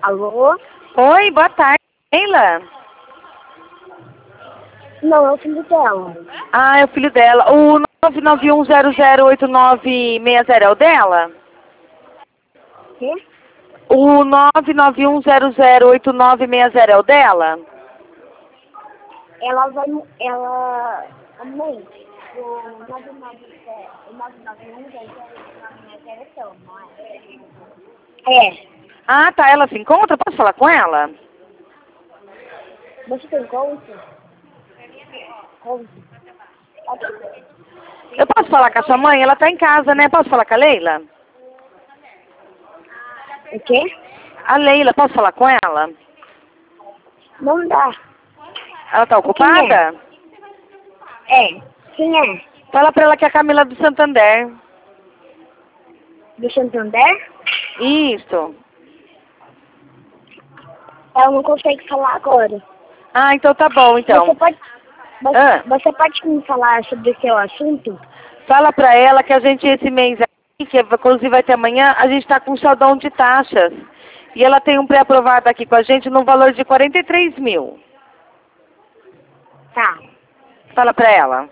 Alô? Oi, boa tarde, Leila. Não, é o filho dela. Ah, é o filho dela. O 991008960 é o dela? Quê? O 991008960 é o dela? Ela vai... Ela... Mãe, o 991 é seu, não é? É. Ah, tá. Ela se encontra? Posso falar com ela? Você tem conta? Conta. Eu posso falar com a sua mãe? Ela tá em casa, né? Posso falar com a Leila? O quê? A Leila, posso falar com ela? Não dá. Ela tá ocupada? É. Quem é? Fala pra ela que é a Camila do Santander. Do Santander? Isso. Ela não consegue falar agora. Ah, então tá bom, então. Você pode me falar sobre o seu assunto? Fala pra ela que a gente, esse mês aqui, que inclusive vai ter amanhã, a gente tá com um saldão de taxas. E ela tem um pré-aprovado aqui com a gente no valor de 43 mil. Tá. Fala pra ela.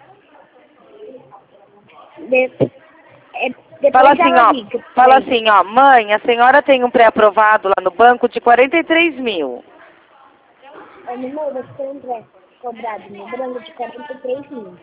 Depois Fala assim, ela ó. liga. Fala assim, ó. Mãe, a senhora tem um pré-aprovado lá no banco de 43 mil. O número você tem um cobrado no branco de 43 mil.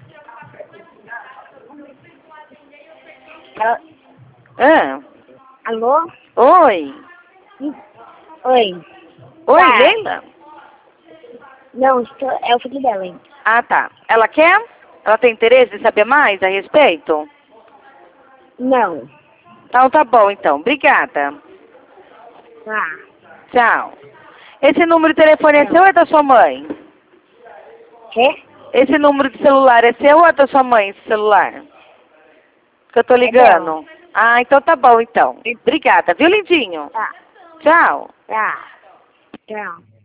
Ah, Alô? oi. Oi. Oi, Tá. Leila? Não, é o filho dela, hein? Ah, tá. Ela quer? Ela tem interesse em saber mais a respeito? Não. Então tá bom, então. Obrigada. Tá. Tchau. Esse número de telefone é seu ou é da sua mãe? Quê? Esse número de celular é seu ou é da sua mãe, esse celular? Que eu tô ligando. Ah, então tá bom, então. Obrigada, viu, lindinho? Tá. Tchau. Tá. Tchau.